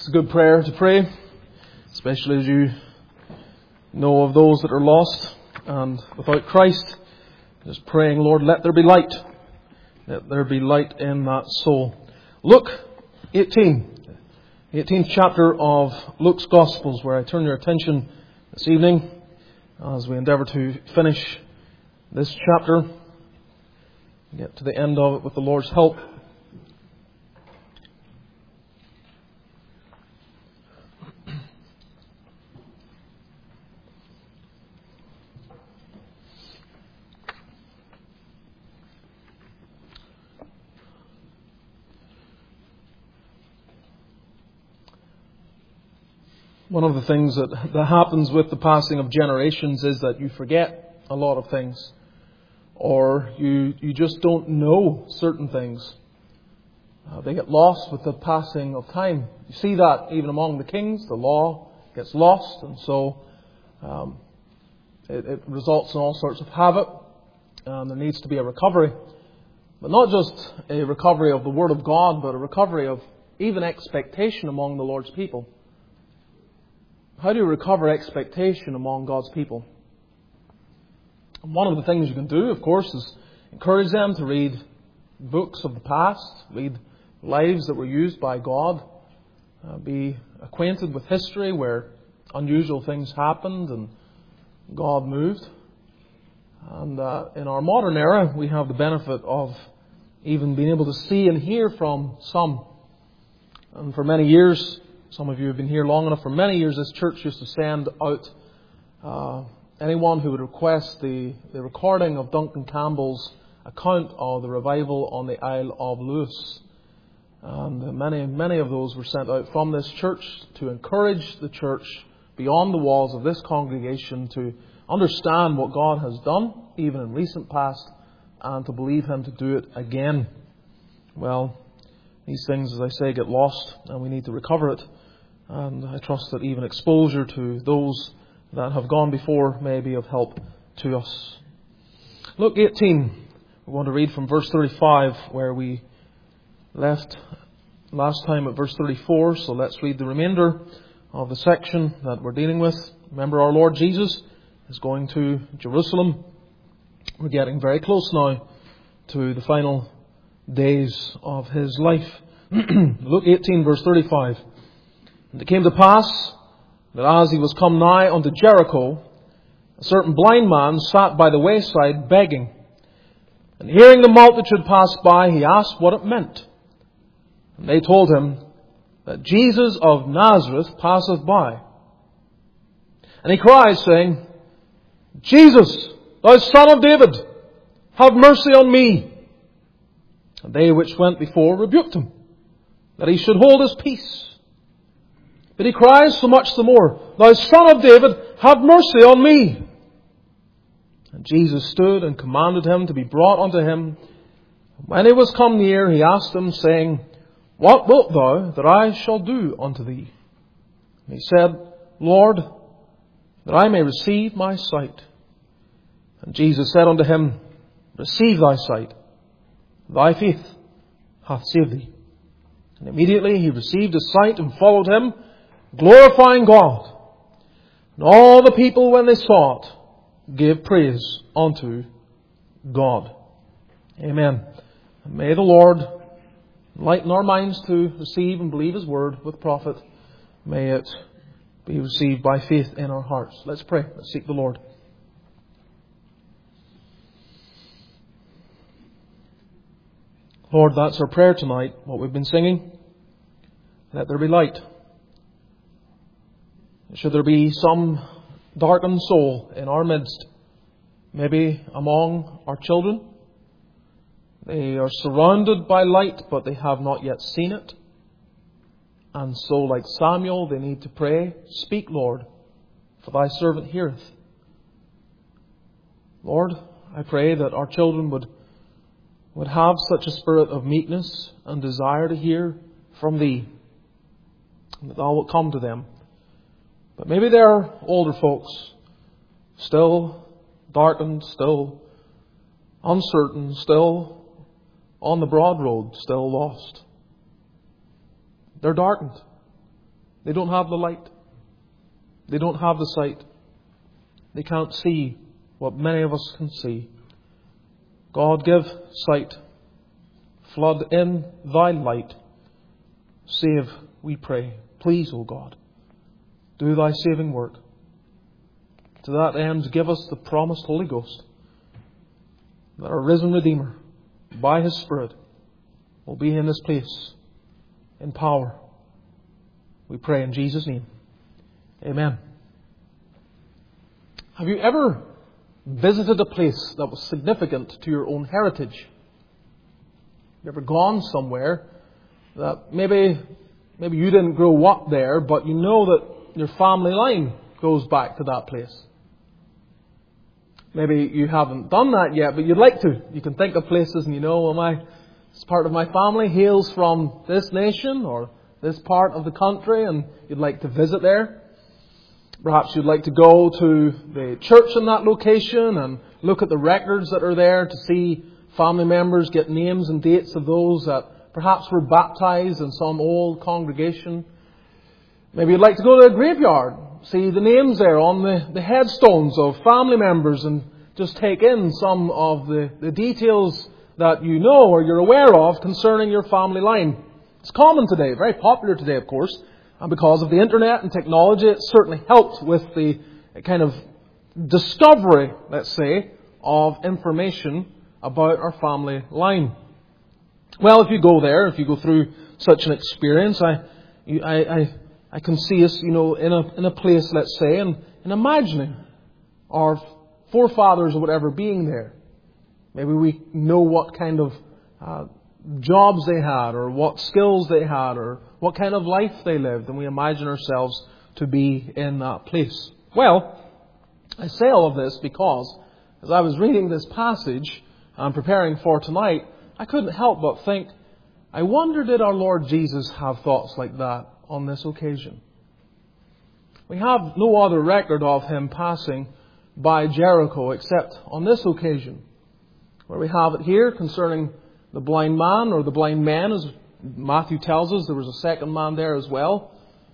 It's a good prayer to pray, especially as you know of those that are lost and without Christ. Just praying, Lord, let there be light. Let there be light in that soul. Luke 18. 18th chapter of Luke's Gospels, where I turn your attention this evening as we endeavour to finish this chapter, get to the end of it with the Lord's help. One of the things that happens with the passing of generations is that you forget a lot of things. Or you just don't know certain things. They get lost with the passing of time. You see that even among the kings. The law gets lost, and so it results in all sorts of havoc. There needs to be a recovery. But not just a recovery of the Word of God, but a recovery of even expectation among the Lord's people. How do you recover expectation among God's people? One of the things you can do, of course, is encourage them to read books of the past, read lives that were used by God, be acquainted with history where unusual things happened and God moved. And in our modern era, we have the benefit of even being able to see and hear from some. And for many years, some of you have been here long enough, for many years this church used to send out anyone who would request the recording of Duncan Campbell's account of the revival on the Isle of Lewis. And many of those were sent out from this church to encourage the church beyond the walls of this congregation to understand what God has done, even in recent past, and to believe Him to do it again. Well, these things, as I say, get lost, and we need to recover it. And I trust that even exposure to those that have gone before may be of help to us. Luke 18. We want to read from verse 35, where we left last time at verse 34. So let's read the remainder of the section that we're dealing with. Remember, our Lord Jesus is going to Jerusalem. We're getting very close now to the final days of His life. Luke 18, verse 35. And it came to pass that as He was come nigh unto Jericho, a certain blind man sat by the wayside begging. And hearing the multitude pass by, he asked what it meant. And they told him that Jesus of Nazareth passeth by. And he cried, saying, Jesus, thou Son of David, have mercy on me. And they which went before rebuked him, that he should hold his peace. But he cries so much the more, Thou Son of David, have mercy on me. And Jesus stood and commanded him to be brought unto him. When he was come near, he asked him, saying, What wilt thou that I shall do unto thee? And he said, Lord, that I may receive my sight. And Jesus said unto him, Receive thy sight. Thy faith hath saved thee. And immediately he received his sight and followed him, glorifying God. And all the people, when they saw it, gave praise unto God. Amen. And may the Lord enlighten our minds to receive and believe His word with profit. May it be received by faith in our hearts. Let's pray. Let's seek the Lord. Lord, that's our prayer tonight, what we've been singing. Let there be light. Should there be some darkened soul in our midst, maybe among our children, they are surrounded by light, but they have not yet seen it. And so, like Samuel, they need to pray, Speak, Lord, for thy servant heareth. Lord, I pray that our children would have such a spirit of meekness and desire to hear from Thee, and that Thou wilt come to them. But maybe they're older folks, still darkened, still uncertain, still on the broad road, still lost. They're darkened. They don't have the light. They don't have the sight. They can't see what many of us can see. God, give sight. Flood in thy light. Save, we pray. Please, O God, do thy saving work. To that end, give us the promised Holy Ghost, that our risen Redeemer, by His Spirit, will be in this place in power. We pray in Jesus' name. Amen. Have you ever visited a place that was significant to your own heritage? You ever gone somewhere that maybe you didn't grow up there, but you know that your family line goes back to that place? Maybe you haven't done that yet, but you'd like to. You can think of places and you know, this part of my family hails from this nation or this part of the country, and you'd like to visit there. Perhaps you'd like to go to the church in that location and look at the records that are there to see family members, get names and dates of those that perhaps were baptized in some old congregation. Maybe you'd like to go to a graveyard, see the names there on the headstones of family members and just take in some of the details that you know or you're aware of concerning your family line. It's common today, very popular today, of course. And because of the internet and technology, it's certainly helped with the kind of discovery, let's say, of information about our family line. Well, if you go there, if you go through such an experience, I can see us, in a place, let's say, and imagining our forefathers or whatever being there. Maybe we know what kind of jobs they had, or what skills they had, or what kind of life they lived, and we imagine ourselves to be in that place. Well, I say all of this because as I was reading this passage and preparing for tonight, I couldn't help but think, I wonder, did our Lord Jesus have thoughts like that on this occasion? We have no other record of Him passing by Jericho except on this occasion, where we have it here concerning the blind man, or the blind men, as Matthew tells us. There was a second man there as well.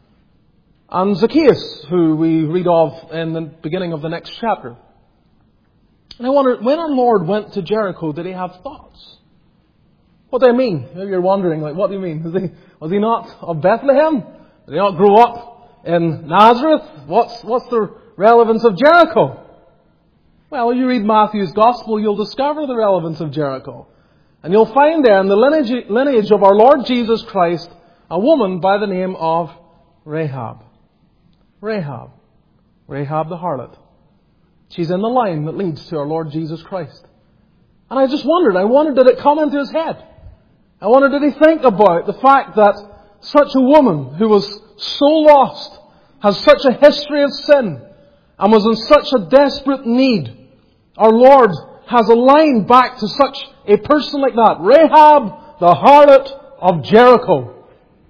And Zacchaeus, who we read of in the beginning of the next chapter. And I wonder, when our Lord went to Jericho, did He have thoughts? What do I mean? Maybe you're wondering, what do you mean? Was he not of Bethlehem? Did he not grow up in Nazareth? What's the relevance of Jericho? Well, you read Matthew's Gospel, you'll discover the relevance of Jericho. And you'll find there in the lineage of our Lord Jesus Christ a woman by the name of Rahab. Rahab the harlot. She's in the line that leads to our Lord Jesus Christ. And I just wondered, did it come into his head? I wondered, did he think about the fact that such a woman who was so lost, has such a history of sin, and was in such a desperate need, our Lord has a line back to such a person like that. Rahab, the harlot of Jericho.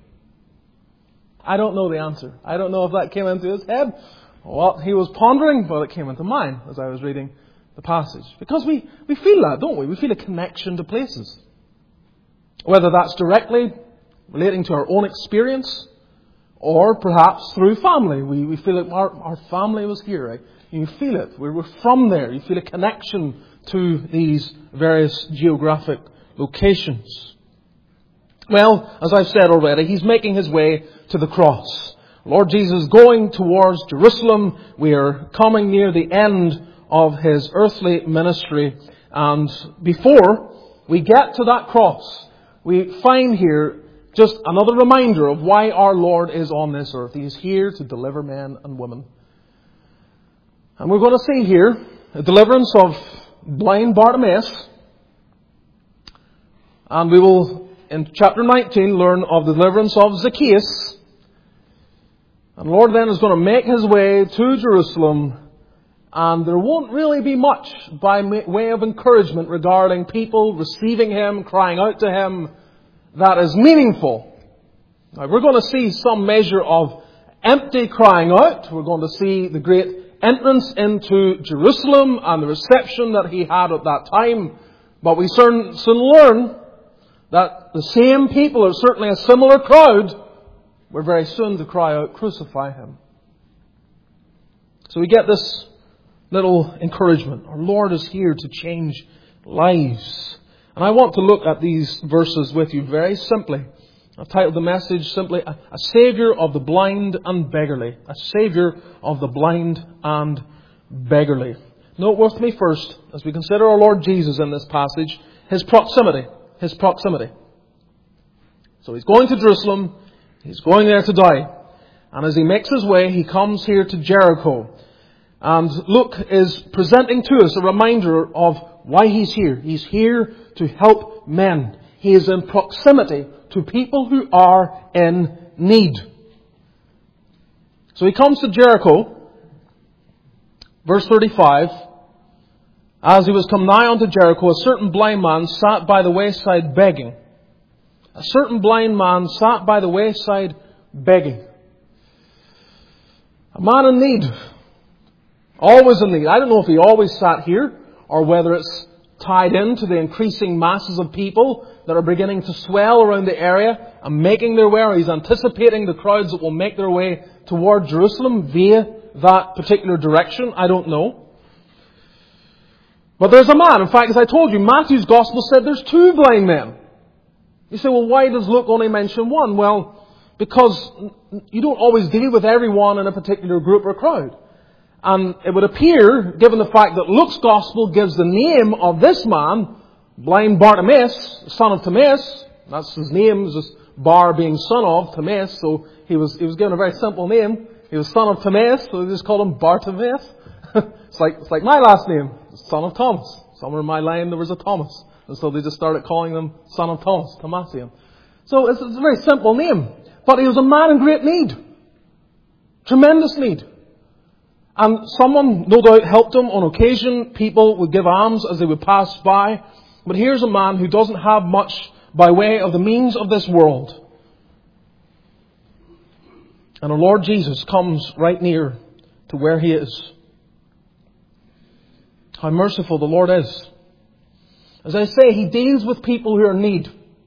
I don't know the answer. I don't know if that came into his head or what he was pondering, but it came into mine as I was reading the passage. Because we feel that, don't we? We feel a connection to places. Whether that's directly relating to our own experience, or perhaps through family. We feel like our family was here, right? You feel it. We're from there. You feel a connection to these various geographic locations. Well, as I've said already, He's making His way to the cross. Lord Jesus is going towards Jerusalem. We are coming near the end of His earthly ministry. And before we get to that cross, we find here just another reminder of why our Lord is on this earth. He is here to deliver men and women. And we're going to see here a deliverance of blind Bartimaeus. And we will, in chapter 19, learn of the deliverance of Zacchaeus. And the Lord then is going to make His way to Jerusalem. And there won't really be much by way of encouragement regarding people receiving Him, crying out to Him, that is meaningful. Now, we're going to see some measure of empty crying out. We're going to see the great entrance into Jerusalem and the reception that He had at that time. But we soon learn that the same people, or certainly a similar crowd, we're very soon to cry out, "Crucify him." So we get this little encouragement. Our Lord is here to change lives. And I want to look at these verses with you very simply. I've titled the message simply, A Saviour of the Blind and Beggarly. A Saviour of the Blind and Beggarly. Note with me first, as we consider our Lord Jesus in this passage, His proximity. His proximity. So He's going to Jerusalem. He's going there to die. And as He makes His way, He comes here to Jericho. And Luke is presenting to us a reminder of why He's here. He's here to help men. He is in proximity to people who are in need. So He comes to Jericho. Verse 35. As He was come nigh unto Jericho, a certain blind man sat by the wayside begging. A certain blind man sat by the wayside begging. A man in need. Always in need. I don't know if he always sat here or whether it's tied into the increasing masses of people that are beginning to swell around the area and making their way, or he's anticipating the crowds that will make their way toward Jerusalem via that particular direction. I don't know. But there's a man. In fact, as I told you, Matthew's Gospel said there's two blind men. You say, well, why does Luke only mention one? Well, because you don't always deal with everyone in a particular group or crowd. And it would appear, given the fact that Luke's Gospel gives the name of this man, blind Bartimaeus, son of Timaeus. That's his name, just Bar being son of Timaeus. So he was given a very simple name. He was son of Timaeus, so they just called him Bartimaeus. It's like my last name, son of Thomas. Somewhere in my line there was a Thomas. And so they just started calling him son of Thomas, Thomasium. So it's a very simple name. But he was a man in great need. Tremendous need. And someone, no doubt, helped him on occasion. People would give alms as they would pass by. But here's a man who doesn't have much by way of the means of this world. And our Lord Jesus comes right near to where he is. How merciful the Lord is. As I say, He deals with people who are in need.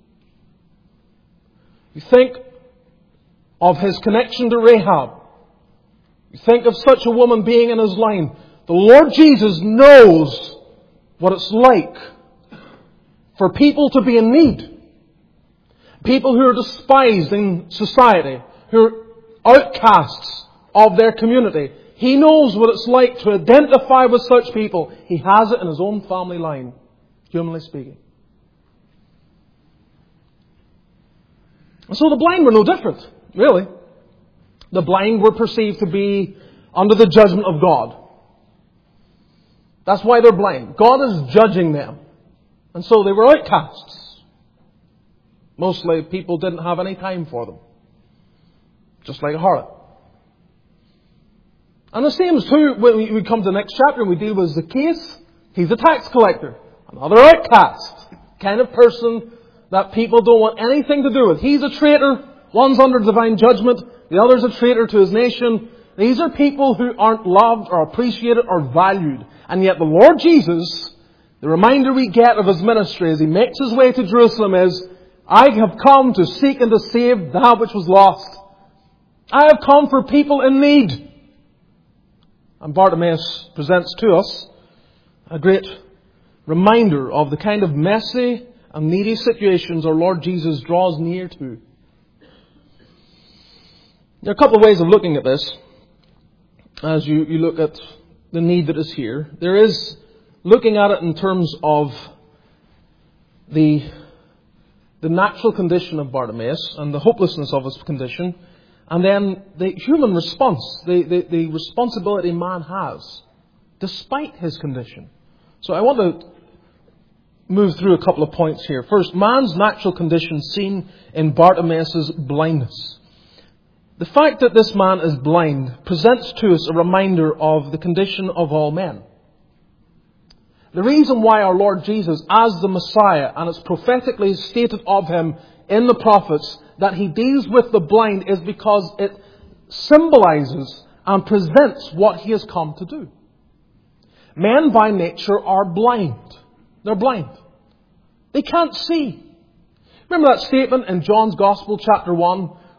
You think of His connection to Rahab. You think of such a woman being in His line. The Lord Jesus knows what it's like for people to be in need. People who are despised in society, who are outcasts of their community. He knows what it's like to identify with such people. He has it in His own family line, humanly speaking. And so the blind were no different, really. The blind were perceived to be under the judgment of God. That's why they're blind. God is judging them. And so they were outcasts. Mostly people didn't have any time for them. Just like a harlot. And the same is true when we come to the next chapter and we deal with Zacchaeus. He's a tax collector. Another outcast. Kind of person that people don't want anything to do with. He's a traitor. One's under divine judgment. The other's a traitor to his nation. These are people who aren't loved or appreciated or valued. And yet the Lord Jesus, the reminder we get of His ministry as He makes His way to Jerusalem is, I have come to seek and to save that which was lost. I have come for people in need. And Bartimaeus presents to us a great reminder of the kind of messy and needy situations our Lord Jesus draws near to. There are a couple of ways of looking at this as you look at the need that is here. There is looking at it in terms of the natural condition of Bartimaeus and the hopelessness of his condition, and then the human response, the responsibility man has despite his condition. So I want to move through a couple of points here. First, man's natural condition seen in Bartimaeus' blindness. The fact that this man is blind presents to us a reminder of the condition of all men. The reason why our Lord Jesus, as the Messiah, and it's prophetically stated of Him in the prophets, that He deals with the blind is because it symbolizes and presents what He has come to do. Men by nature are blind. They're blind. They can't see. Remember that statement in John's Gospel, chapter 1,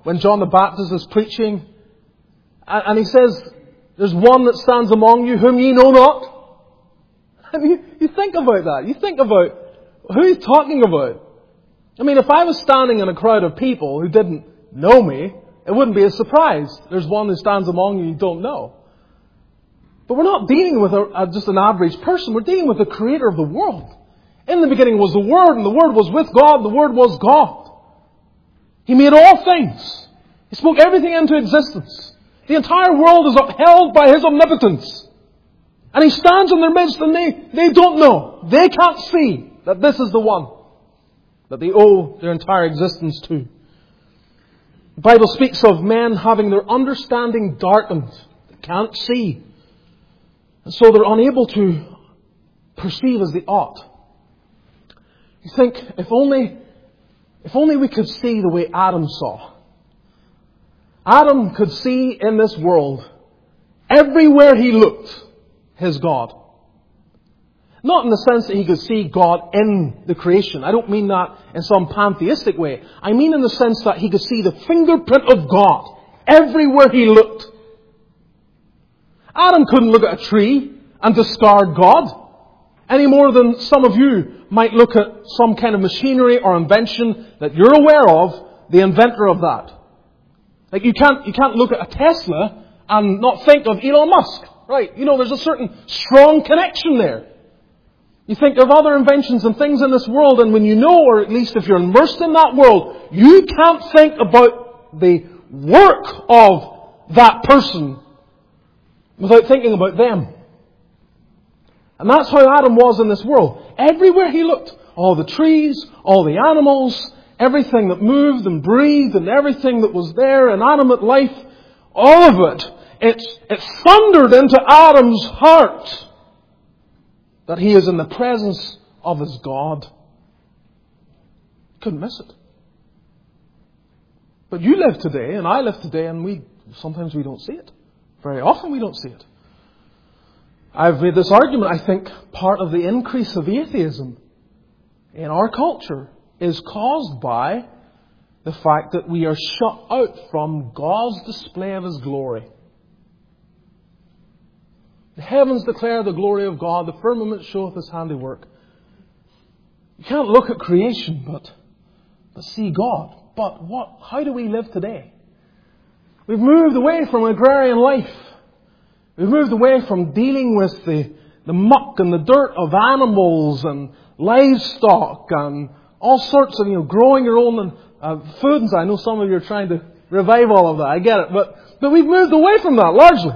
when John the Baptist is preaching, and he says, there's one that stands among you whom ye know not. And you think about that. You think about who he's talking about. I mean, if I was standing in a crowd of people who didn't know me, it wouldn't be a surprise. There's one who stands among you don't know. But we're not dealing with just an average person. We're dealing with the Creator of the world. In the beginning was the Word, and the Word was with God, and the Word was God. He made all things. He spoke everything into existence. The entire world is upheld by His omnipotence. And He stands in their midst, and they don't know. They can't see that this is the one that they owe their entire existence to. The Bible speaks of men having their understanding darkened. They can't see. And so they're unable to perceive as they ought. You think, if only we could see the way Adam saw. Adam could see in this world, everywhere he looked, his God. Not in the sense that he could see God in the creation. I don't mean that in some pantheistic way. I mean in the sense that he could see the fingerprint of God everywhere he looked. Adam couldn't look at a tree and discard God, any more than some of you might look at some kind of machinery or invention that you're aware of, the inventor of that. Like you can't look at a Tesla and not think of Elon Musk. Right? You know, there's a certain strong connection there. You think of other inventions and things in this world, and when you know, or at least if you're immersed in that world, you can't think about the work of that person without thinking about them. And that's how Adam was in this world. Everywhere he looked, all the trees, all the animals, everything that moved and breathed and everything that was there, inanimate life, all of it, it thundered into Adam's heart that he is in the presence of his God. Couldn't miss it. But you live today, and I live today, and sometimes we don't see it. Very often we don't see it. I've made this argument, I think part of the increase of atheism in our culture is caused by the fact that we are shut out from God's display of His glory. The heavens declare the glory of God, the firmament showeth His handiwork. You can't look at creation but see God. But how do we live today? We've moved away from agrarian life. We've moved away from dealing with the muck and the dirt of animals and livestock and all sorts of, growing your own food. And I know some of you are trying to revive all of that. I get it. But we've moved away from that largely.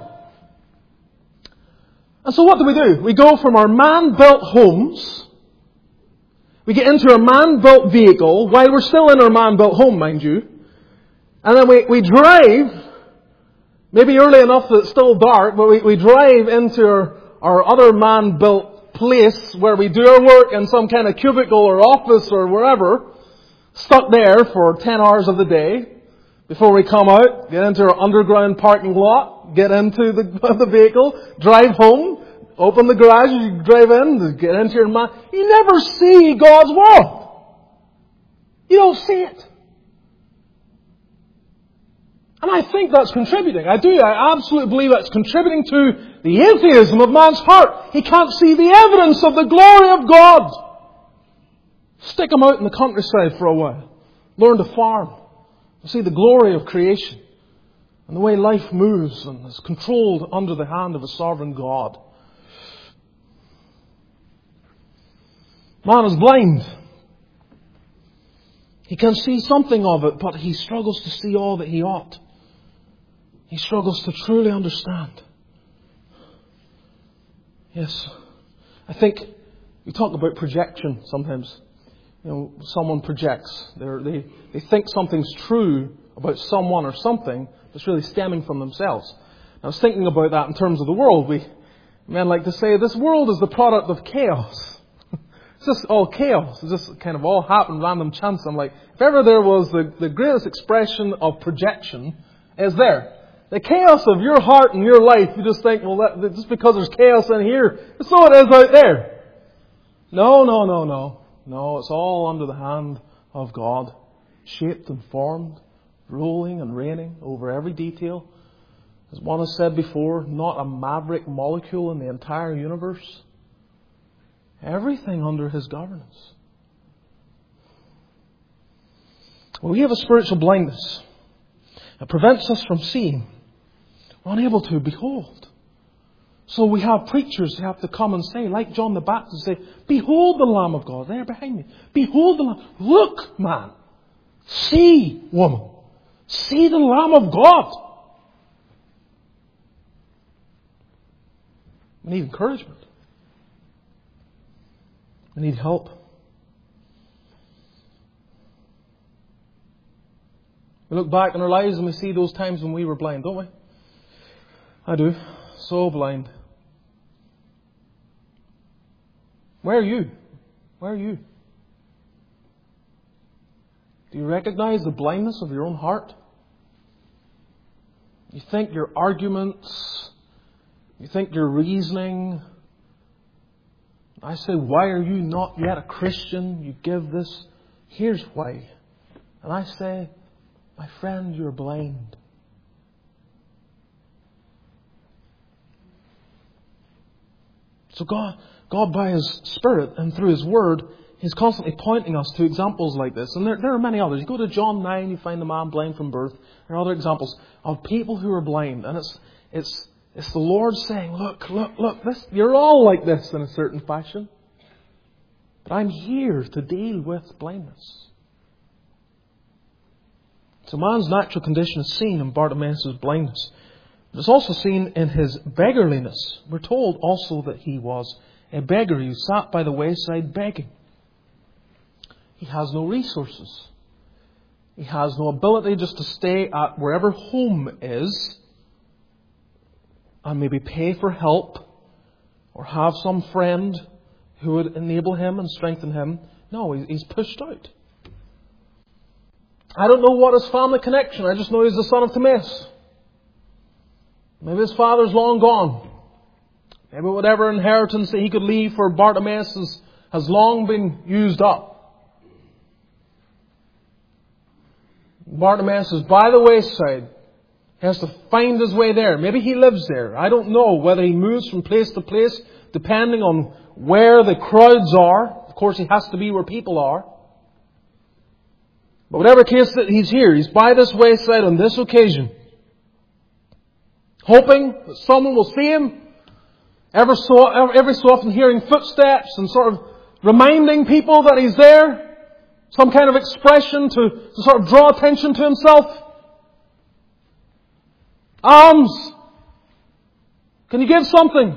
And so what do? We go from our man-built homes. We get into a man-built vehicle while we're still in our man-built home, mind you. And then we drive, maybe early enough that it's still dark, but we drive into our other man-built place where we do our work in some kind of cubicle or office or wherever, stuck there for 10 hours of the day before we come out, get into our underground parking lot, get into the vehicle, drive home, open the garage as you drive in, get into your man. You never see God's world. You don't see it. And I think that's contributing. I absolutely believe that's contributing to the atheism of man's heart. He can't see the evidence of the glory of God. Stick him out in the countryside for a while. Learn to farm. See the glory of creation. And the way life moves and is controlled under the hand of a sovereign God. Man is blind. He can see something of it, but he struggles to see all that he ought. He struggles to truly understand. Yes. I think we talk about projection sometimes. Someone projects. They think something's true about someone or something that's really stemming from themselves. I was thinking about that in terms of the world. Men like to say this world is the product of chaos. It's just all chaos. It's just kind of all happened, random chance. I'm like, if ever there was the greatest expression of projection, is there. The chaos of your heart and your life, you just think, well, just because there's chaos in here, so it is out there. No. No, it's all under the hand of God, shaped and formed, ruling and reigning over every detail. As one has said before, not a maverick molecule in the entire universe. Everything under His governance. Well, we have a spiritual blindness that prevents us from seeing. We're unable to behold. So we have preachers who have to come and say, like John the Baptist, say, "Behold the Lamb of God." There behind me. Behold the Lamb. Look, man. See, woman. See the Lamb of God. We need encouragement. We need help. We look back in our lives and we see those times when we were blind, don't we? I do. So blind. Where are you? Where are you? Do you recognize the blindness of your own heart? You think your arguments, you think your reasoning. I say, why are you not yet a Christian? You give this. Here's why. And I say, my friend, you're blind. So God by His Spirit and through His Word, He's constantly pointing us to examples like this. And there are many others. You go to John 9, you find the man blind from birth. There are other examples of people who are blind. And it's the Lord saying, look, this, you're all like this in a certain fashion. But I'm here to deal with blindness. So man's natural condition is seen in Bartimaeus' blindness. But it's also seen in his beggarliness. We're told also that he was a beggar who sat by the wayside begging. He has no resources. He has no ability just to stay at wherever home is and maybe pay for help or have some friend who would enable him and strengthen him. No, he's pushed out. I don't know what his family connection. I just know he's the son of Timaeus. Maybe his father's long gone. Maybe whatever inheritance that he could leave for Bartimaeus has long been used up. Bartimaeus is by the wayside. He has to find his way there. Maybe he lives there. I don't know whether he moves from place to place depending on where the crowds are. Of course, he has to be where people are. But whatever case that he's here, he's by this wayside on this occasion, hoping that someone will see him, every so often hearing footsteps and sort of reminding people that he's there. Some kind of expression to sort of draw attention to himself. Alms. Can you give something?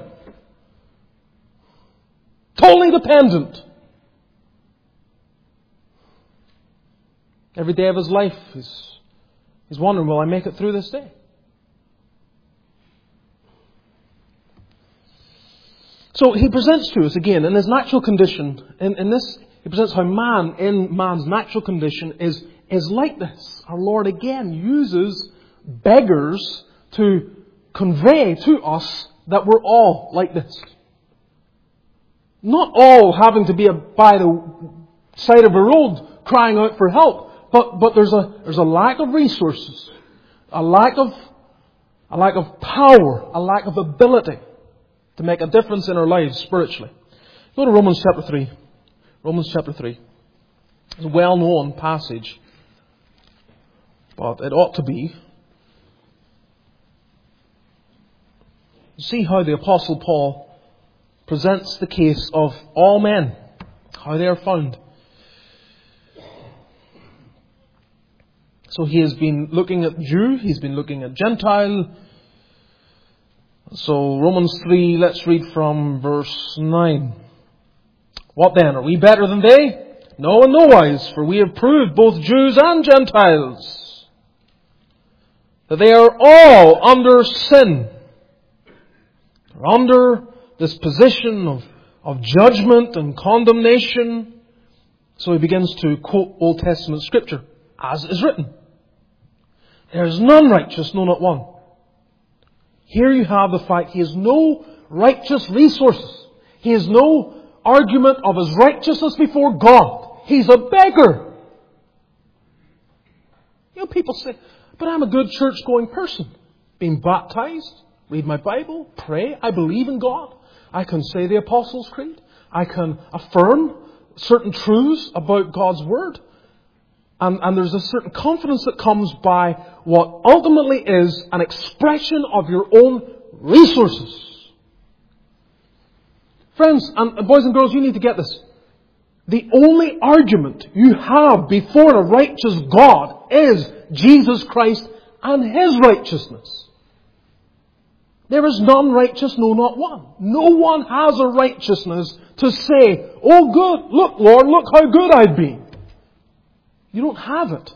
Totally dependent. Every day of his life, he's wondering, will I make it through this day? So he presents to us again in his natural condition, in this, he presents how man in man's natural condition is like this. Our Lord again uses beggars to convey to us that we're all like this. Not all having to be by the side of a road crying out for help. But there's a lack of resources, a lack of power, a lack of ability to make a difference in our lives spiritually. Go to Romans chapter 3. Romans chapter 3. It's a well-known passage, but it ought to be. See how the Apostle Paul presents the case of all men, how they are found. So he has been looking at Jew, he's been looking at Gentile. So Romans 3, let's read from verse 9. What then? Are we better than they? No, in no wise, for we have proved both Jews and Gentiles that they are all under sin. They're under this position of judgment and condemnation. So he begins to quote Old Testament scripture, as is written. There is none righteous, no, not one. Here you have the fact he has no righteous resources. He has no argument of his righteousness before God. He's a beggar. You know, people say, but I'm a good church-going person. Being baptized, read my Bible, pray, I believe in God. I can say the Apostles' Creed. I can affirm certain truths about God's Word. And there's a certain confidence that comes by what ultimately is an expression of your own resources. Friends, and boys and girls, you need to get this. The only argument you have before a righteous God is Jesus Christ and His righteousness. There is none righteous, no, not one. No one has a righteousness to say, oh good, look Lord, look how good I've been. You don't have it.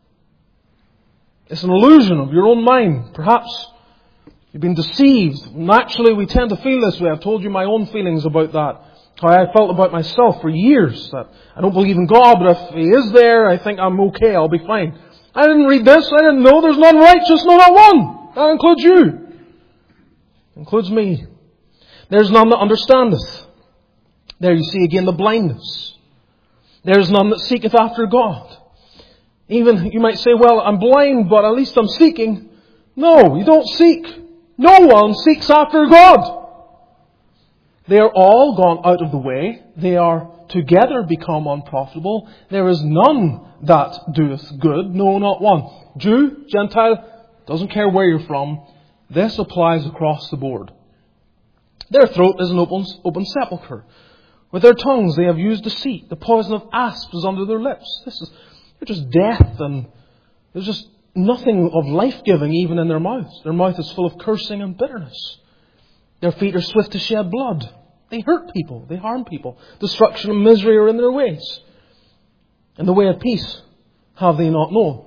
It's an illusion of your own mind. Perhaps you've been deceived. Naturally, we tend to feel this way. I've told you my own feelings about that. How I felt about myself for years. That I don't believe in God, but if He is there, I think I'm okay, I'll be fine. I didn't read this. I didn't know there's none righteous, no, not one. That includes you. Includes me. There's none that understandeth. There you see again the blindness. There's none that seeketh after God. Even, you might say, well, I'm blind, but at least I'm seeking. No, you don't seek. No one seeks after God. They are all gone out of the way. They are together become unprofitable. There is none that doeth good. No, not one. Jew, Gentile, doesn't care where you're from. This applies across the board. Their throat is an open sepulchre. With their tongues they have used deceit. The poison of asps is under their lips. They're just death, and there's just nothing of life-giving even in their mouths. Their mouth is full of cursing and bitterness. Their feet are swift to shed blood. They hurt people. They harm people. Destruction and misery are in their ways. And the way of peace have they not known.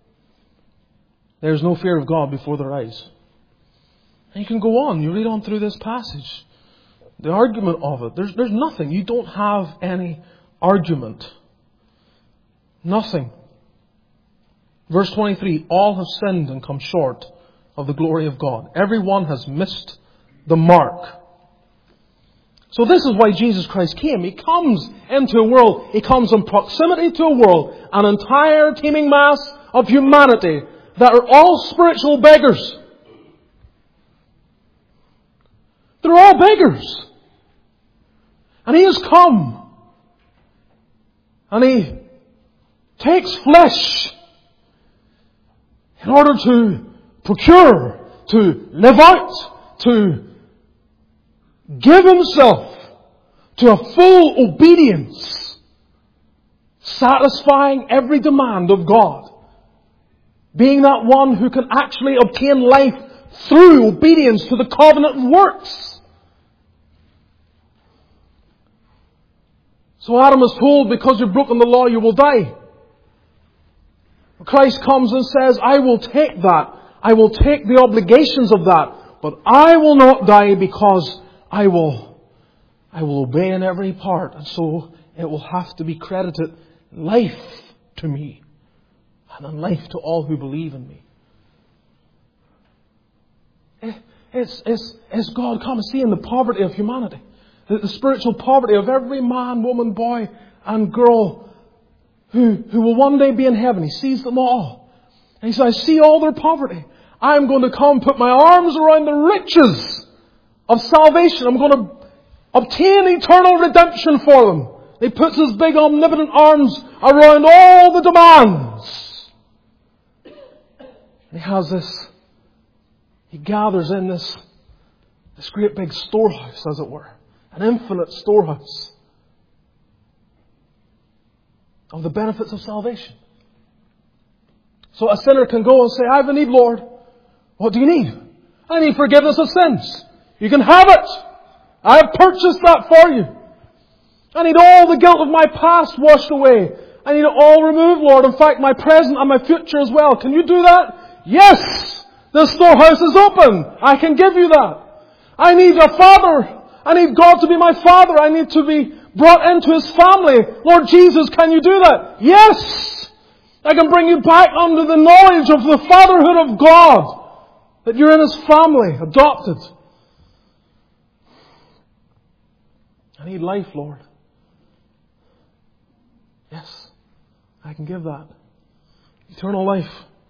There is no fear of God before their eyes. And you can go on. You read on through this passage. The argument of it. There's nothing. You don't have any argument. Nothing. Verse 23. All have sinned and come short of the glory of God. Everyone has missed the mark. So this is why Jesus Christ came. He comes into a world. He comes in proximity to a world. An entire teeming mass of humanity that are all spiritual beggars. They're all beggars. And He has come. And He takes flesh in order to procure, to live out, to give Himself to a full obedience, satisfying every demand of God. Being that one who can actually obtain life through obedience to the covenant works. So Adam is told, because you've broken the law, you will die. Christ comes and says, I will take that. I will take the obligations of that. But I will not die because I will obey in every part. And so it will have to be credited life to me. And then life to all who believe in me. It's God come and seeing the poverty of humanity. The spiritual poverty of every man, woman, boy and girl who will one day be in heaven. He sees them all. And He says, I see all their poverty. I'm going to come put my arms around the riches of salvation. I'm going to obtain eternal redemption for them. He puts His big omnipotent arms around all the demands. And He has this, He gathers in this great big storehouse, as it were. An infinite storehouse of the benefits of salvation. So a sinner can go and say, I have a need, Lord. What do you need? I need forgiveness of sins. You can have it. I have purchased that for you. I need all the guilt of my past washed away. I need it all removed, Lord. In fact, my present and my future as well. Can you do that? Yes! The storehouse is open. I can give you that. I need a father. I need God to be my Father. I need to be brought into His family. Lord Jesus, can you do that? Yes! I can bring you back under the knowledge of the fatherhood of God. That you're in His family, adopted. I need life, Lord. Yes, I can give that. Eternal life.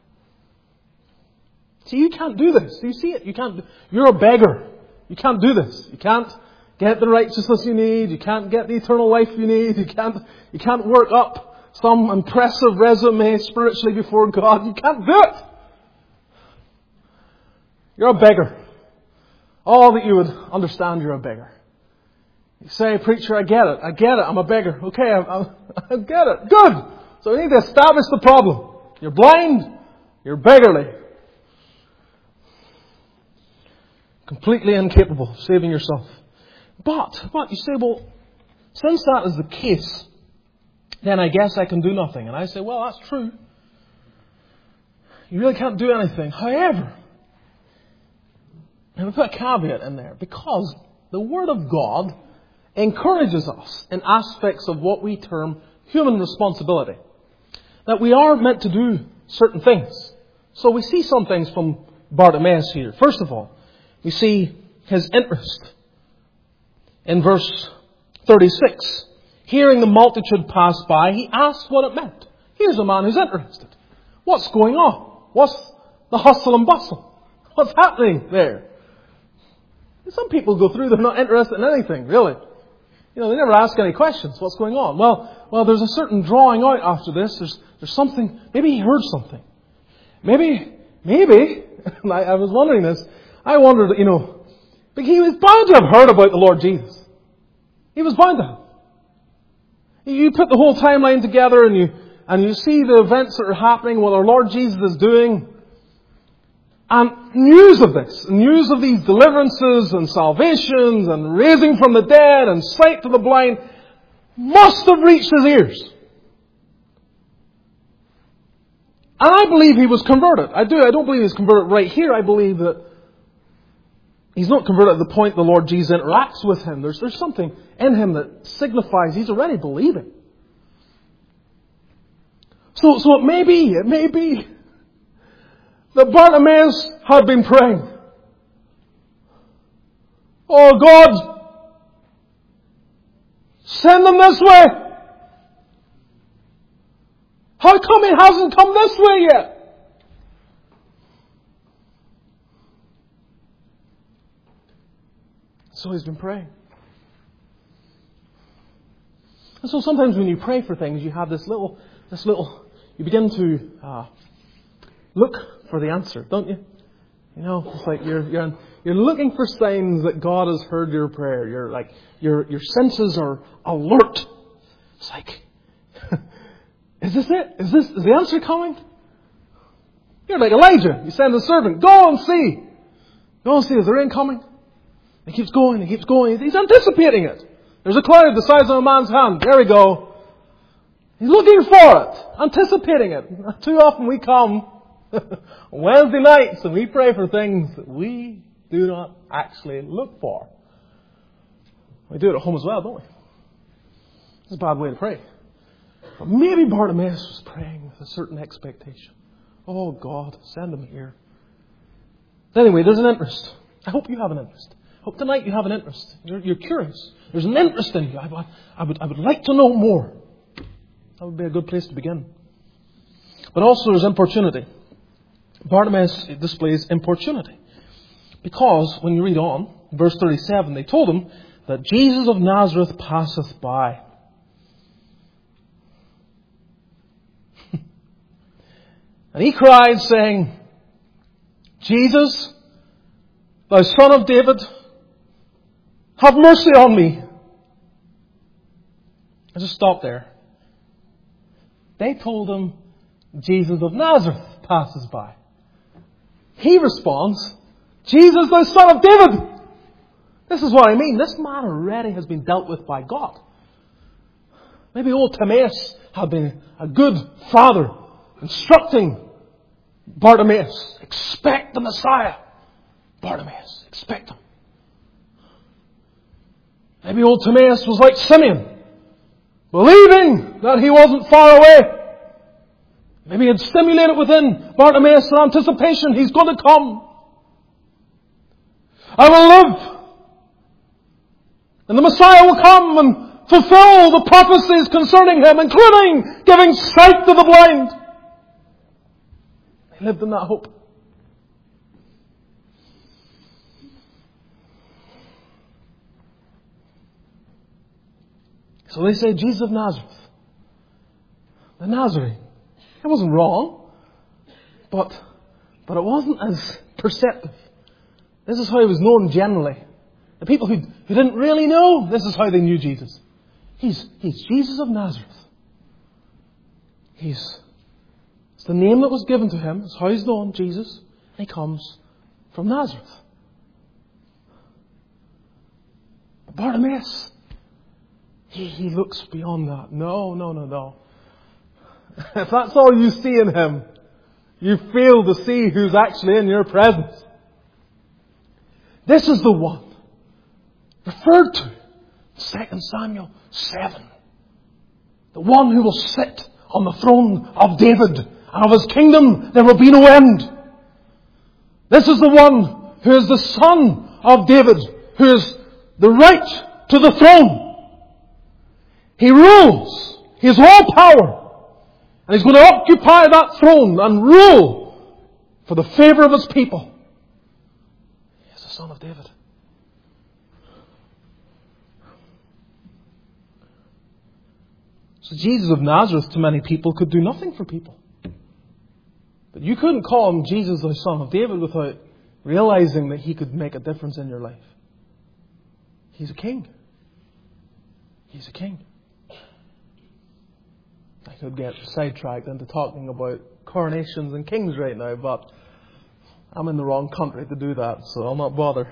See, you can't do this. Do you see it? You're a beggar. You can't do this. You can't get the righteousness you need. You can't get the eternal life you need. You can't work up some impressive resume spiritually before God. You can't do it. You're a beggar. All that you would understand, you're a beggar. You say, preacher, I get it. I'm a beggar. Okay, I get it. Good. So we need to establish the problem. You're blind. You're beggarly. Completely incapable of saving yourself. But you say, well, since that is the case, then I guess I can do nothing. And I say, well, that's true. You really can't do anything. However, and we put a caveat in there, because the Word of God encourages us in aspects of what we term human responsibility. That we are meant to do certain things. So we see some things from Bartimaeus here. First of all, we see his interest. In verse 36, hearing the multitude pass by, he asked what it meant. Here's a man who's interested. What's going on? What's the hustle and bustle? What's happening there? Some people go through, they're not interested in anything, really. They never ask any questions. What's going on? Well, there's a certain drawing out after this. There's something. Maybe he heard something. Maybe, I was wondering this. I wondered, but he was bound to have heard about the Lord Jesus. He was bound to have. You put the whole timeline together and you see the events that are happening, what our Lord Jesus is doing. And news of this, news of these deliverances and salvations and raising from the dead and sight to the blind must have reached his ears. And I believe he was converted. I don't believe he's converted right here. I believe that he's not converted at the point the Lord Jesus interacts with him. There's something in him that signifies he's already believing. So it may be that Bartimaeus had been praying. Oh God, send him this way. How come he hasn't come this way yet? So he's been praying. And so sometimes when you pray for things, you have this little, you begin to look for the answer, don't you? It's like you're looking for signs that God has heard your prayer. You're like your senses are alert. It's like, is this it? Is the answer coming? You're like Elijah. You send a servant, go and see. Is the rain coming? He keeps going. He's anticipating it. There's a cloud the size of a man's hand. There we go. He's looking for it, anticipating it. Too often we come Wednesday nights and we pray for things that we do not actually look for. We do it at home as well, don't we? It's a bad way to pray. But maybe Bartimaeus was praying with a certain expectation. Oh God, send him here. Anyway, there's an interest. I hope you have an interest. I hope tonight you have an interest. You're curious. There's an interest in you. I would like to know more. That would be a good place to begin. But also there's importunity. Bartimaeus displays importunity. Because when you read on, verse 37, they told him that Jesus of Nazareth passeth by. And he cried, saying, Jesus, thou Son of David, have mercy on me. I just stop there. They told him, Jesus of Nazareth passes by. He responds, Jesus, thou Son of David. This is what I mean. This man already has been dealt with by God. Maybe old Timaeus had been a good father, instructing Bartimaeus, expect the Messiah. Bartimaeus, expect him. Maybe old Timaeus was like Simeon, believing that he wasn't far away. Maybe it stimulated within Bartimaeus an anticipation. He's going to come. I will live. And the Messiah will come and fulfill the prophecies concerning him, including giving sight to the blind. He lived in that hope. So they say, Jesus of Nazareth, the Nazarene. It wasn't wrong, but it wasn't as perceptive. This is how he was known generally. The people who didn't really know, this is how they knew Jesus. He's Jesus of Nazareth. It's the name that was given to him. It's how he's known, Jesus. And he comes from Nazareth. But Bartimaeus, he looks beyond that. No. If that's all you see in him, you fail to see who's actually in your presence. This is the one referred to in 2 Samuel 7. The one who will sit on the throne of David, and of his kingdom there will be no end. This is the one who is the son of David, who has the right to the throne. He rules. He has all power. And he's going to occupy that throne and rule for the favour of his people. He is the son of David. So Jesus of Nazareth, to many people, could do nothing for people. But you couldn't call him Jesus, the son of David, without realizing that he could make a difference in your life. He's a king. He's a king. I could get sidetracked into talking about coronations and kings right now, but I'm in the wrong country to do that, so I'll not bother.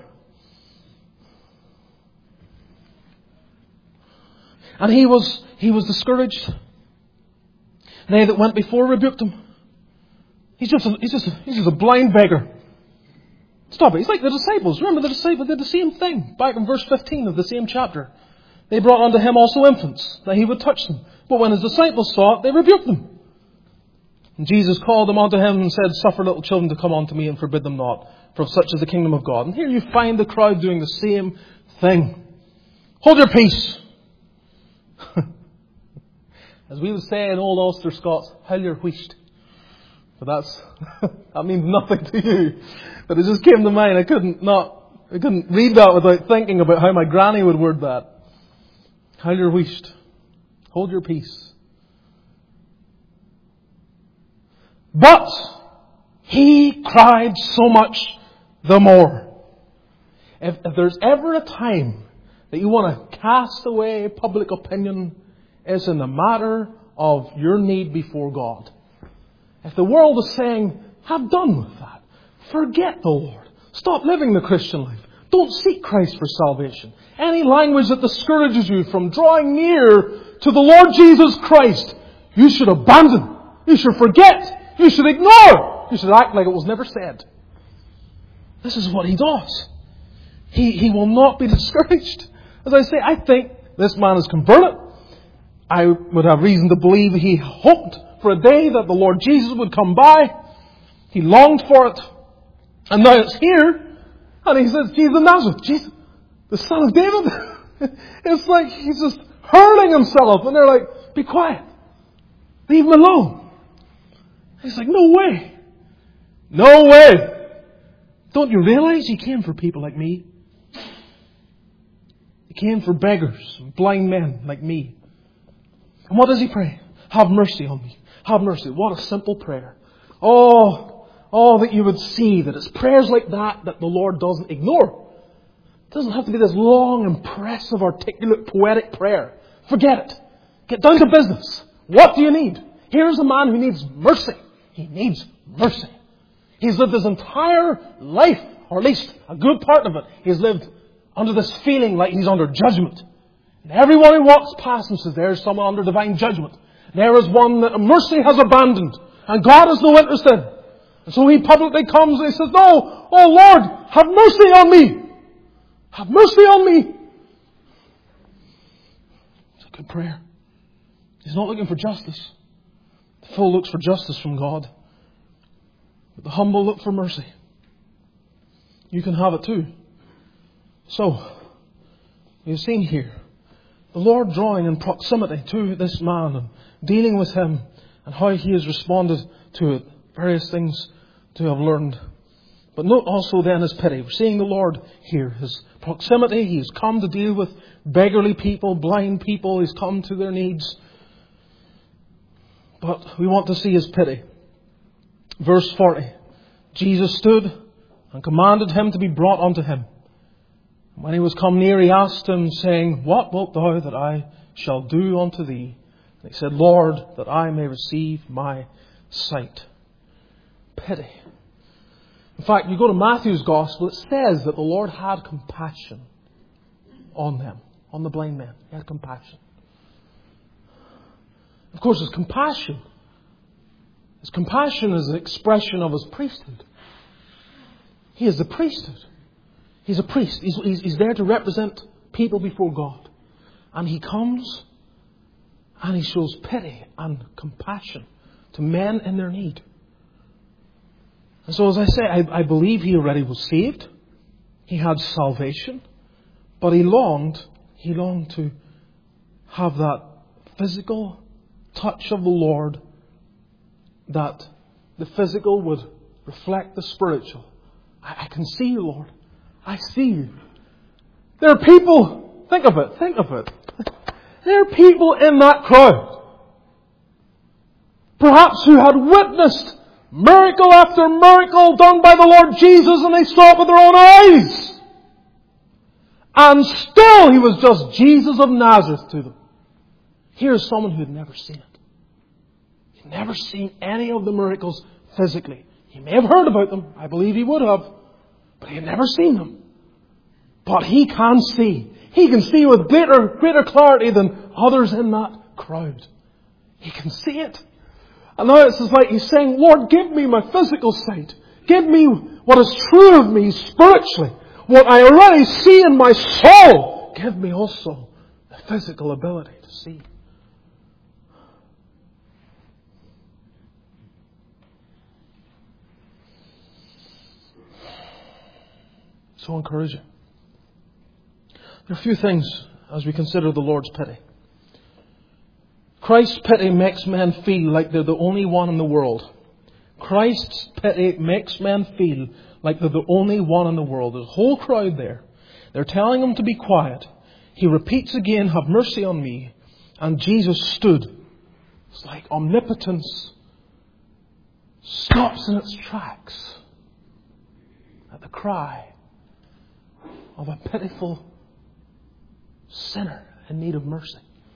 And he was discouraged. They that went before rebuked him. He's just a blind beggar. Stop it. He's like the disciples. Remember, the disciples did the same thing. Back in verse 15 of the same chapter. They brought unto him also infants, that he would touch them. But when his disciples saw it, they rebuked them. And Jesus called them unto him and said, Suffer little children to come unto me, and forbid them not, for of such is the kingdom of God. And here you find the crowd doing the same thing. Hold your peace. As we would say in old Ulster Scots, hold your wheesht. But that means nothing to you. But it just came to mind. I couldn't read that without thinking about how my granny would word that. Hold your wheesht. Hold your peace. But he cried so much the more. If there's ever a time that you want to cast away public opinion, it's in the matter of your need before God. If the world is saying, have done with that. Forget the Lord. Stop living the Christian life. Don't seek Christ for salvation. Any language that discourages you from drawing near to the Lord Jesus Christ, you should abandon. You should forget. You should ignore. You should act like it was never said. This is what he does. He will not be discouraged. As I say, I think this man is converted. I would have reason to believe he hoped for a day that the Lord Jesus would come by. He longed for it. And now it's here. And he says, Jesus of Nazareth, Jesus, the son of David. It's like he's just hurling himself. And they're like, be quiet. Leave him alone. He's like, no way. No way. Don't you realize he came for people like me? He came for beggars, blind men like me. And what does he pray? Have mercy on me. Have mercy. What a simple prayer. Oh, that you would see that it's prayers like that the Lord doesn't ignore. It doesn't have to be this long, impressive, articulate, poetic prayer. Forget it. Get down to business. What do you need? Here's a man who needs mercy. He needs mercy. He's lived his entire life, or at least a good part of it, he's lived under this feeling like he's under judgment. And everyone who walks past him says, there's someone under divine judgment. There is one that mercy has abandoned, and God has no interest in. And so he publicly comes and he says, no, oh Lord, have mercy on me. Have mercy on me. It's a good prayer. He's not looking for justice. The fool looks for justice from God. But the humble look for mercy. You can have it too. So, we've seen here the Lord drawing in proximity to this man and dealing with him and how he has responded to it. Various things to have learned. But note also then His pity. We're seeing the Lord here. His proximity. He's come to deal with beggarly people, blind people. He's come to their needs. But we want to see His pity. Verse 40. Jesus stood and commanded him to be brought unto him. When he was come near, he asked him, saying, What wilt thou that I shall do unto thee? And he said, Lord, that I may receive my sight. Pity. In fact, you go to Matthew's Gospel, it says that the Lord had compassion on them, on the blind men. He had compassion. Of course, His compassion is an expression of His priesthood. He is the priesthood. He's a priest. He's there to represent people before God. And He comes and He shows pity and compassion to men in their need. And so, as I say, I believe He already was saved. He had salvation. But He longed to have that physical touch of the Lord, that the physical would reflect the spiritual. I can see You, Lord. I see You. There are people, think of it. There are people in that crowd, perhaps who had witnessed miracle after miracle done by the Lord Jesus, and they saw it with their own eyes. And still He was just Jesus of Nazareth to them. Here's someone who had never seen it. He'd never seen any of the miracles physically. He may have heard about them. I believe he would have. But he had never seen them. But he can see. He can see with greater clarity than others in that crowd. He can see it. And now it's like he's saying, Lord, give me my physical sight. Give me what is true of me spiritually. What I already see in my soul. Give me also the physical ability to see. So encouraging. There are a few things as we consider the Lord's pity. Christ's pity makes men feel like they're the only one in the world. Christ's pity makes men feel like they're the only one in the world. There's a whole crowd there. They're telling him to be quiet. He repeats again, have mercy on me. And Jesus stood. It's like omnipotence stops in its tracks at the cry of a pitiful sinner in need of mercy.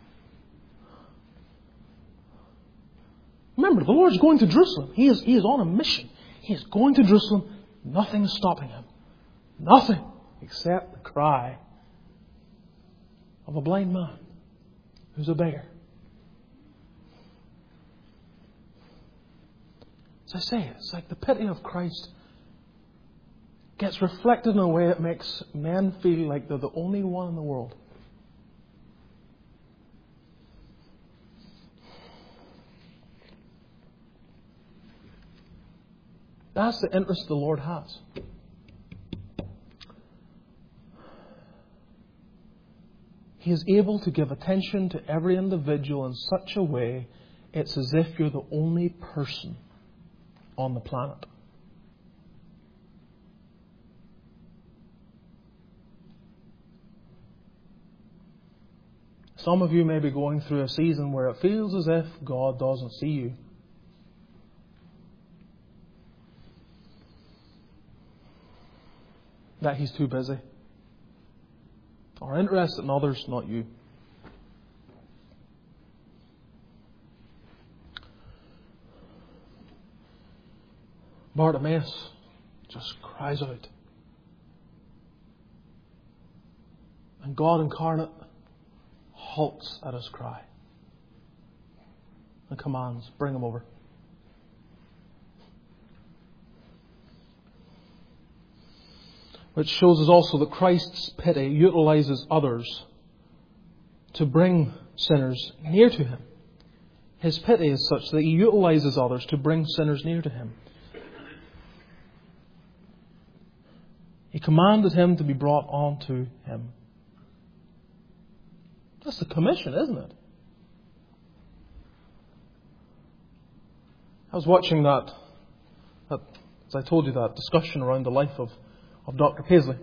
Remember, the Lord's going to Jerusalem. He is on a mission. He is going to Jerusalem. Nothing is stopping Him. Nothing except the cry of a blind man who's a beggar. As I say, it's like the pity of Christ gets reflected in a way that makes men feel like they're the only one in the world. That's the interest the Lord has. He is able to give attention to every individual in such a way it's as if you're the only person on the planet. Some of you may be going through a season where it feels as if God doesn't see you. That He's too busy. Or interested in others, not you. Bartimaeus just cries out. And God incarnate halts at his cry and commands, bring him over. Which shows us also that Christ's pity utilizes others to bring sinners near to Him. His pity is such that He utilizes others to bring sinners near to Him. He commanded him to be brought on to Him. That's the commission, isn't it? I was watching that I told you that discussion around the life of Dr. Paisley.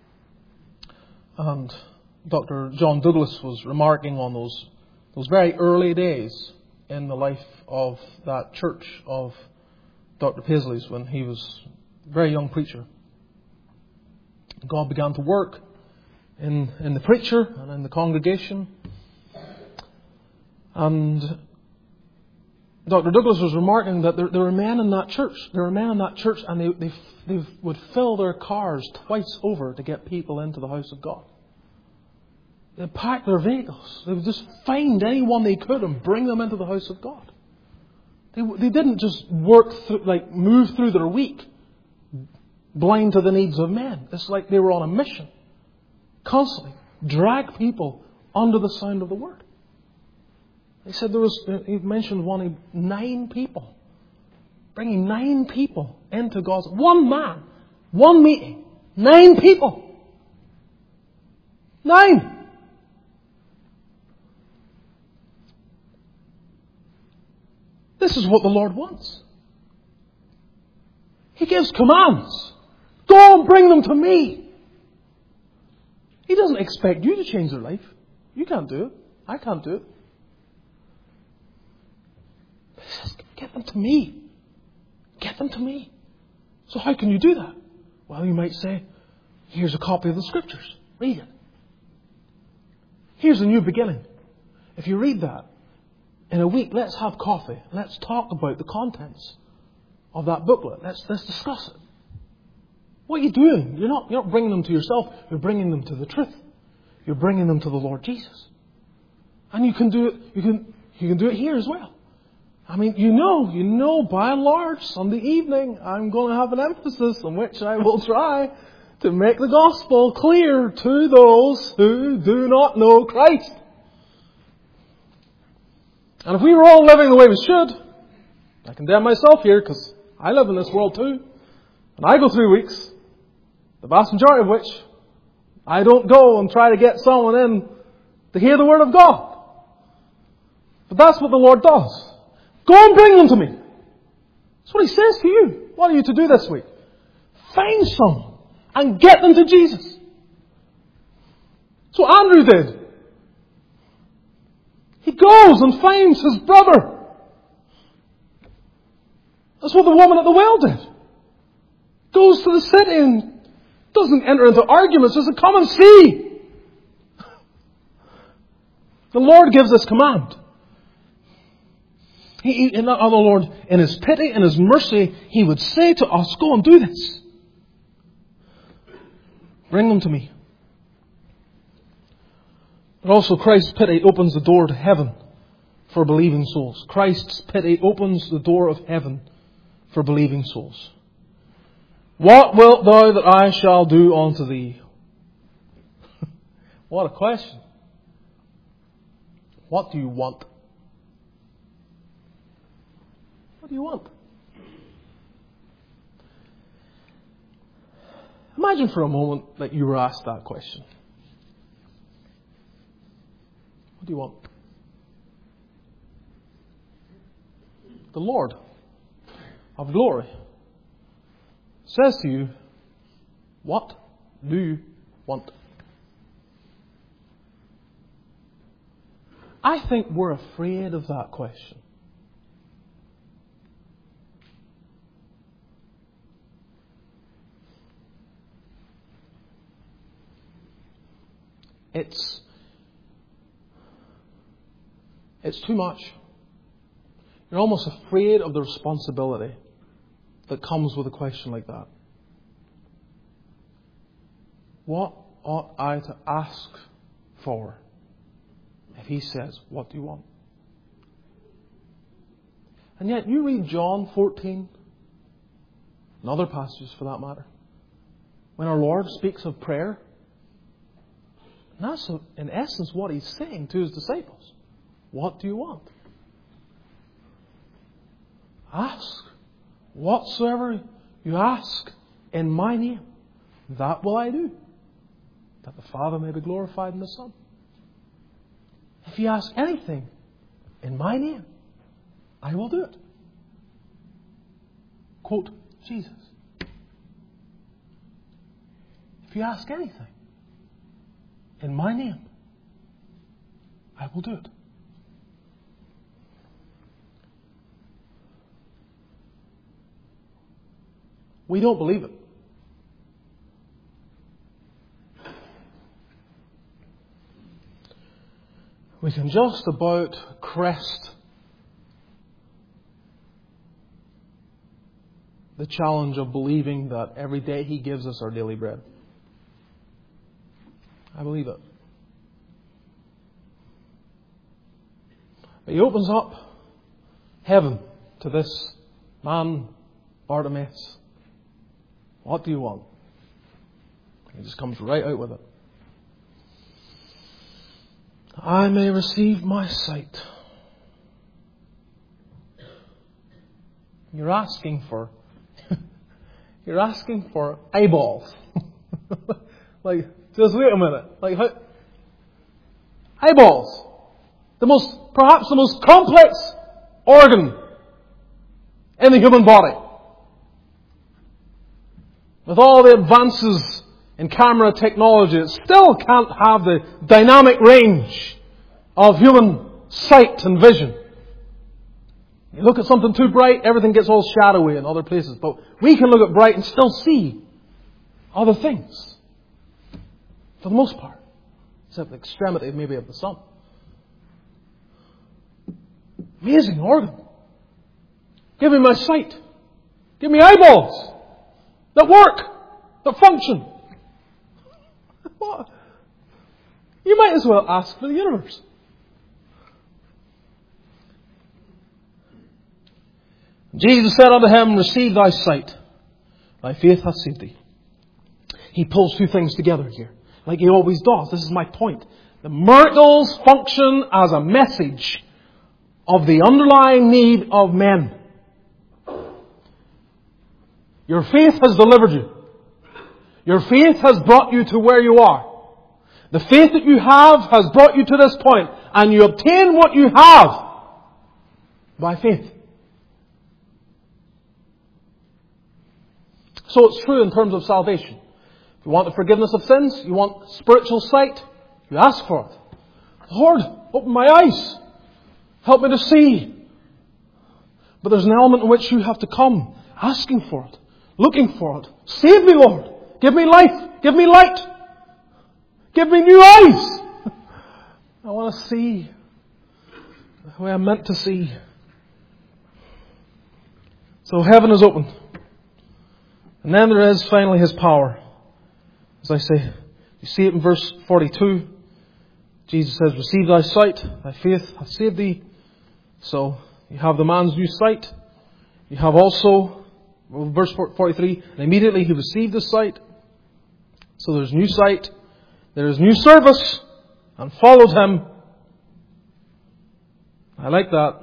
And Dr. John Douglas was remarking on those very early days in the life of that church of Dr. Paisley's when he was a very young preacher. God began to work in the preacher and in the congregation. And Dr. Douglas was remarking that there were men in that church. There were men in that church, and they would fill their cars twice over to get people into the house of God. They'd pack their vehicles. They would just find anyone they could and bring them into the house of God. They didn't just move through their week blind to the needs of men. It's like they were on a mission. Constantly drag people under the sound of the word. He said he mentioned 9 people. Bringing 9 people into God's... One man, one meeting, 9 people. 9! This is what the Lord wants. He gives commands. Go and bring them to me. He doesn't expect you to change their life. You can't do it. I can't do it. He says, get them to me. Get them to me. So how can you do that? Well, you might say, here's a copy of the Scriptures. Read it. Here's a new beginning. If you read that, in a week, let's have coffee. Let's talk about the contents of that booklet. Let's discuss it. What are you doing? You're not bringing them to yourself. You're bringing them to the truth. You're bringing them to the Lord Jesus. And you can do it. You can do it here as well. I mean, you know, by and large, Sunday evening, I'm going to have an emphasis on which I will try to make the gospel clear to those who do not know Christ. And if we were all living the way we should, I condemn myself here because I live in this world too. And I go through weeks, the vast majority of which I don't go and try to get someone in to hear the Word of God. But that's what the Lord does. Go and bring them to me. That's what He says to you. What are you to do this week? Find someone and get them to Jesus. That's what Andrew did. He goes and finds his brother. That's what the woman at the well did. Goes to the city and doesn't enter into arguments. Says, come and see. The Lord gives this command. The Lord, in His pity and His mercy, He would say to us, go and do this. Bring them to me. But also Christ's pity opens the door to heaven for believing souls. Christ's pity opens the door of heaven for believing souls. What wilt thou that I shall do unto thee? What a question. What do you want? What do you want? Imagine for a moment that you were asked that question. What do you want? The Lord of glory says to you, what do you want? I think we're afraid of that question. It's too much. You're almost afraid of the responsibility that comes with a question like that. What ought I to ask for if He says, what do you want? And yet you read John 14 and other passages for that matter, when our Lord speaks of prayer, and that's in essence what He's saying to His disciples. What do you want? Ask. Whatsoever you ask in my name, that will I do, that the Father may be glorified in the Son. If you ask anything in my name, I will do it. Quote Jesus. If you ask anything in my name, I will do it. We don't believe it. We can just about crest the challenge of believing that every day He gives us our daily bread. I believe it. But He opens up heaven to this man, Bartimaeus. What do you want? He just comes right out with it. I may receive my sight. You're asking for eyeballs. Like, just wait a minute. Like, eyeballs. Perhaps the most complex organ in the human body. With all the advances in camera technology, it still can't have the dynamic range of human sight and vision. You look at something too bright, everything gets all shadowy in other places. But we can look at bright and still see other things. For the most part. Except the extremity maybe of the sun. Amazing organ. Give me my sight. Give me eyeballs that work, that function. What? You might as well ask for the universe. Jesus said unto him, receive thy sight. Thy faith hath saved thee. He pulls two things together here, like He always does. This is my point. The miracles function as a message of the underlying need of men. Your faith has delivered you. Your faith has brought you to where you are. The faith that you have has brought you to this point, and you obtain what you have by faith. So it's true in terms of salvation. If you want the forgiveness of sins, you want spiritual sight, you ask for it. Lord, open my eyes. Help me to see. But there's an element in which you have to come asking for it, looking for it. Save me, Lord. Give me life. Give me light. Give me new eyes. I want to see the way I'm meant to see. So heaven is open. And then there is finally His power. As I say, you see it in verse 42. Jesus says, receive thy sight. Thy faith hath saved thee. So you have the man's new sight. You have also, verse 43, and immediately he received the sight. So there's new sight. There is new service. And followed Him. I like that.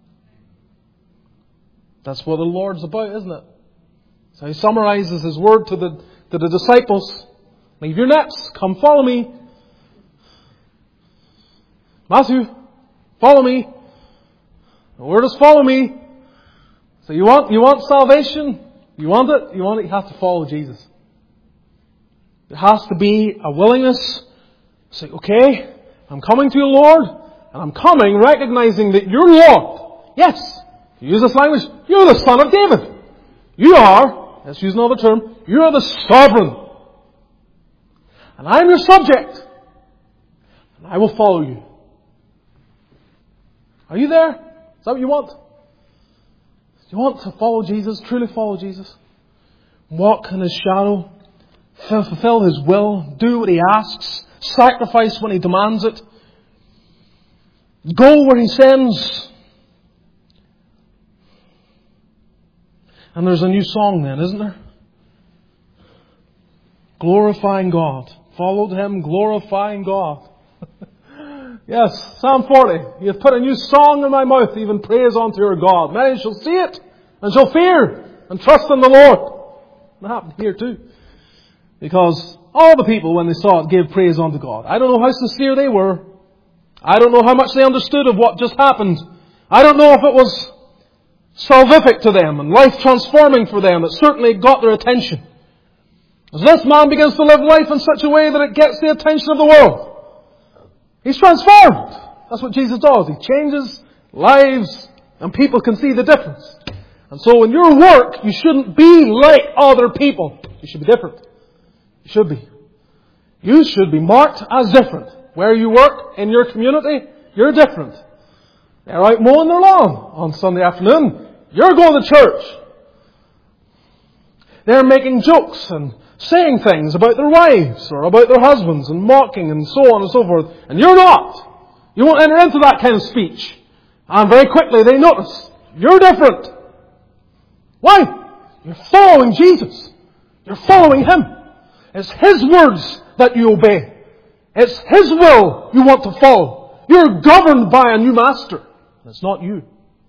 That's what the Lord's about, isn't it? So He summarizes His word to the disciples. Leave your nets. Come follow me. Matthew, follow me. The word is follow me. So you want salvation? You want it? You have to follow Jesus. There has to be a willingness to say, okay, I'm coming to you, Lord, and I'm coming recognizing that you're Lord. Yes, to use this language, you're the Son of David. You are, let's use another term, you are the sovereign. And I'm your subject. And I will follow you. Are you there? Is that what you want? Do you want to follow Jesus, truly follow Jesus? Walk in His shadow, fulfill His will, do what He asks, sacrifice when He demands it, go where He sends. And there's a new song then, isn't there? Glorifying God. Followed Him, glorifying God. Yes, Psalm 40. He hath put a new song in my mouth, even praise unto your God. Many shall see it, and shall fear, and trust in the Lord. That happened here too. Because all the people, when they saw it, gave praise unto God. I don't know how sincere they were. I don't know how much they understood of what just happened. I don't know if it was salvific to them and life transforming for them. It certainly got their attention. As this man begins to live life in such a way that it gets the attention of the world, he's transformed. That's what Jesus does. He changes lives and people can see the difference. And so in your work, you shouldn't be like other people. You should be different. You should be. You should be marked as different. Where you work, in your community, you're different. They're out mowing their lawn on Sunday afternoon. You're going to church. They're making jokes and saying things about their wives or about their husbands and mocking and so on and so forth. And you're not. You won't enter into that kind of speech. And very quickly they notice you're different. Why? You're following Jesus. You're following Him. It's His words that you obey. It's His will you want to follow. You're governed by a new master. And it's not you.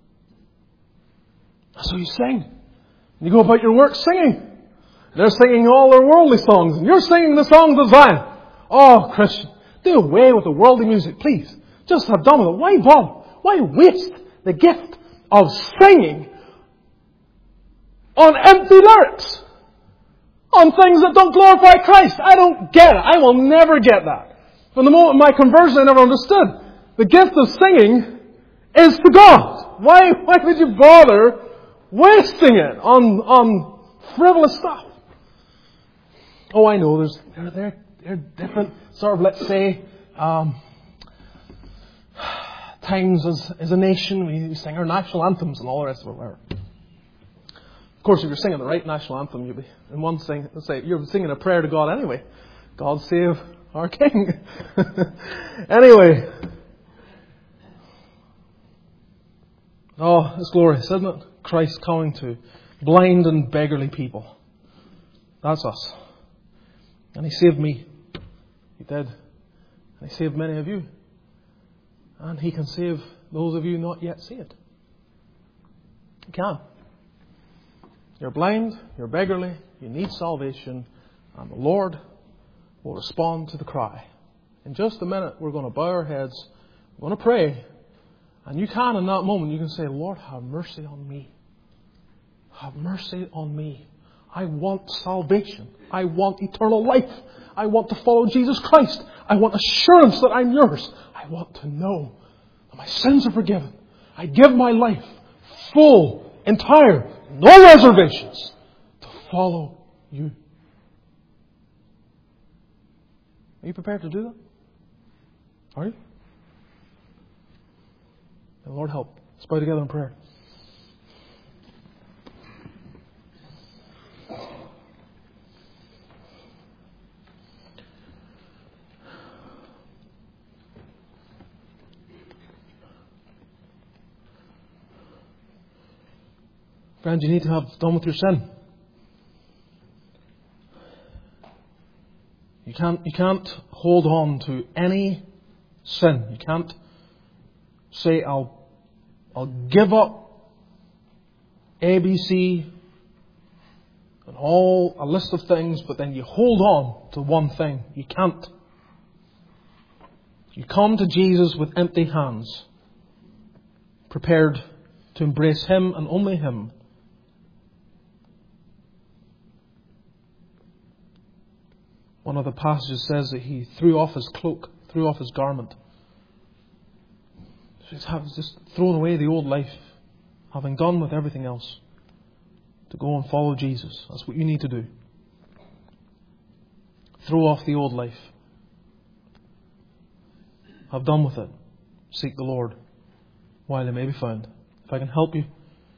So you sing. You go about your work singing. They're singing all their worldly songs, and you're singing the songs of Zion. Oh, Christian, do away with the worldly music, please. Just have done with it. Why bother? Why waste the gift of singing on empty lyrics? On things that don't glorify Christ? I don't get it. I will never get that. From the moment of my conversion, I never understood. The gift of singing is to God. Why would you bother wasting it on frivolous stuff? Oh, I know. They're different sort of, let's say, times as a nation. We sing our national anthems and all the rest of it. Whatever. Of course, if you're singing the right national anthem, you'll be in one thing. Let's say you're singing a prayer to God anyway. God save our King. Anyway. Oh, it's glorious, isn't it? Christ coming to blind and beggarly people. That's us. And He saved me. He did. And He saved many of you. And He can save those of you not yet saved. He can. You're blind, you're beggarly, you need salvation, and the Lord will respond to the cry. In just a minute, we're going to bow our heads, we're going to pray, and you can, in that moment, you can say, Lord, have mercy on me. Have mercy on me. I want salvation. I want eternal life. I want to follow Jesus Christ. I want assurance that I'm yours. I want to know that my sins are forgiven. I give my life full, entire, no reservations, to follow you. Are you prepared to do that? Are you? May the Lord help. Let's bow together in prayer. Friend, you need to have done with your sin. You can't hold on to any sin. You can't say, I'll give up ABC and a list of things, but then you hold on to one thing. You can't. You come to Jesus with empty hands, prepared to embrace Him and only Him. One of the passages says that He threw off His cloak, threw off His garment. He's just thrown away the old life, having done with everything else, to go and follow Jesus. That's what you need to do. Throw off the old life. Have done with it. Seek the Lord while He may be found. If I can help you,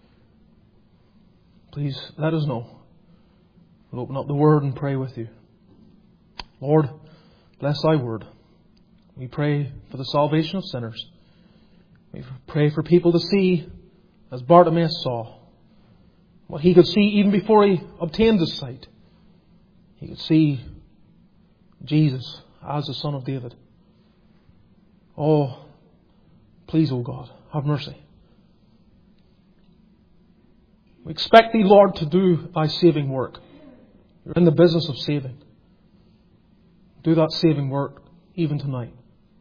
please let us know. We'll open up the Word and pray with you. Lord, bless Thy Word. We pray for the salvation of sinners. We pray for people to see, as Bartimaeus saw, what he could see even before he obtained his sight. He could see Jesus as the Son of David. Oh, please, O God, have mercy. We expect Thee, Lord, to do Thy saving work. You're in the business of saving. Do that saving work even tonight.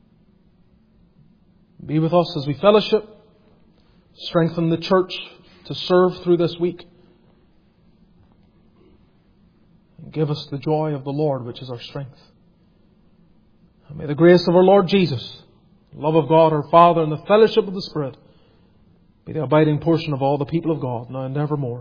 Be with us as we fellowship. Strengthen the church to serve through this week. give us the joy of the Lord, which is our strength. And may the grace of our Lord Jesus, the love of God our Father, and the fellowship of the Spirit be the abiding portion of all the people of God, now and evermore.